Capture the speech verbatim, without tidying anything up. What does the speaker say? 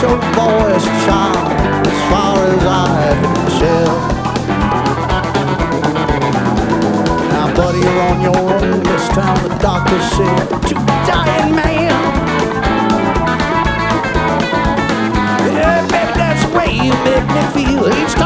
your voice, child, as far as I can tell. Now, buddy, you're on your own this time, the doctor said, to a dying man. Yeah, baby, that's the way you make me feel each